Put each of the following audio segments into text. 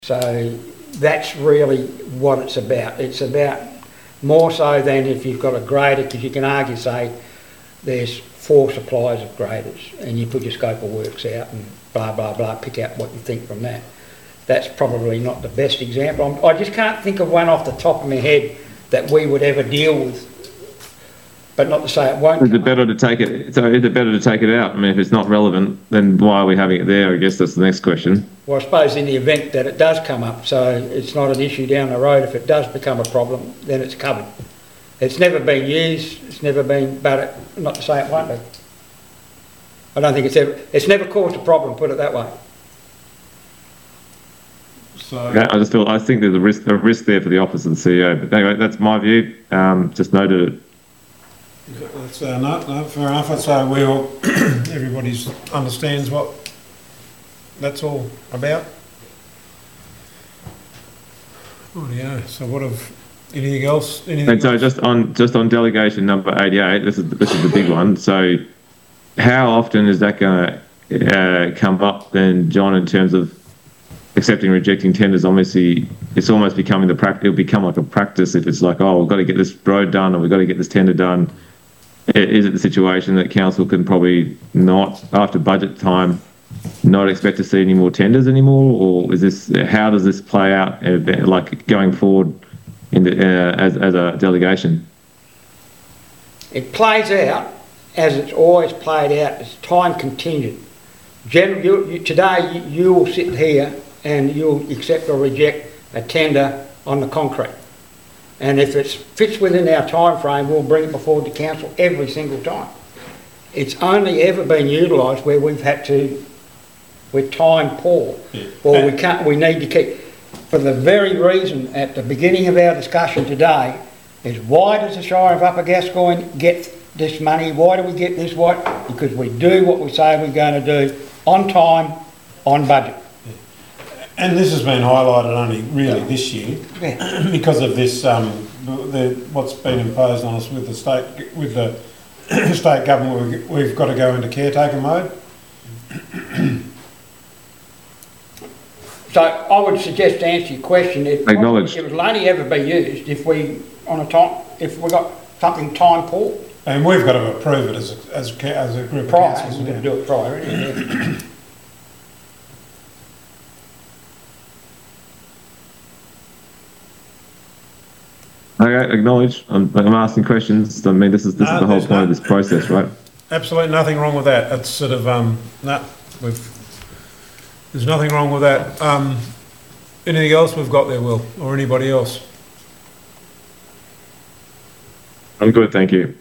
So that's really what it's about. It's about more so than if you've got a grader, because you can argue, say, there's 4 suppliers of graders and you put your scope of works out and blah, blah, blah, pick out what you think from that. That's probably not the best example. I just can't think of one off the top of my head that we would ever deal with. But not to say it won't. Is it better to take it? So is it better to take it out? I mean, if it's not relevant, then why are we having it there? I guess that's the next question. Well, I suppose in the event that it does come up, so it's not an issue down the road. If it does become a problem, then it's covered. It's never been used. It's never been, but not to say it won't be. I don't think it's never caused a problem. Put it that way. So Yeah, I think there's a risk there for the office of the CEO. But anyway, that's my view. Just noted it. that's fair enough. So we all, everybody understands what that's all about. Yeah. So what have anything else? And so just on delegation number 88, this is the big one. So how often is that going to come up then, John, in terms of accepting and rejecting tenders? Obviously, it's almost becoming it'll become like a practice if it's like, oh, we've got to get this road done or we've got to get this tender done. Is it the situation that council can probably not, after budget time, not expect to see any more tenders anymore? Or is this, how does this play out like going forward in the, as a delegation? It plays out as it's always played out. It's time contingent. Today you will sit here and you'll accept or reject a tender on the concrete. And if it fits within our time frame, we'll bring it before the council every single time. It's only ever been utilised where we've had to, we're time poor, or we need to keep, for the very reason at the beginning of our discussion today, is why does the Shire of Upper Gascoyne get this money? Why do we get this? Because we do what we say we're going to do on time, on budget. And this has been highlighted only really this year because of this what's been imposed on us with the state government. We've got to go into caretaker mode. So I would suggest to answer your question, it will only ever be used if we got something time poor. And we've got to approve it as a group of councils. We've got to do it prior. Yeah. Okay, acknowledge. I'm asking questions. I mean, this is the whole point of this process, right? Absolutely nothing wrong with that. It's sort of there's nothing wrong with that. Anything else we've got there, Will, or anybody else? I'm good, thank you.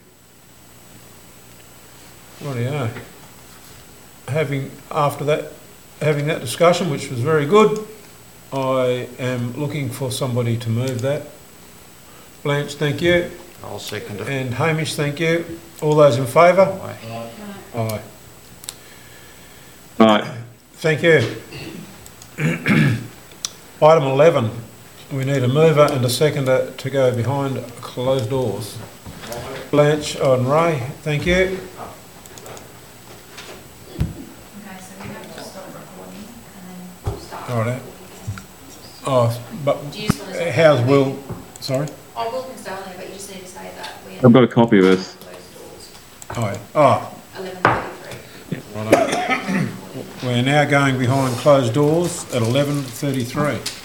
Rightio. Having that discussion, which was very good, I am looking for somebody to move that. Blanche, thank you. I'll second it. And Hamish, thank you. All those in favour? Aye. Aye. Right. Thank you. Item 11. We need a mover and a seconder to go behind closed doors. Blanche and Ray, thank you. Okay, so we have to stop recording and then start. All right. Oh, but Do you just want to how's Will? Sorry? Oh, Will can stay on there, but you just need to say that we I've got a copy of this. closed doors. Oh, 11:33. we're now going behind closed doors at 11:33.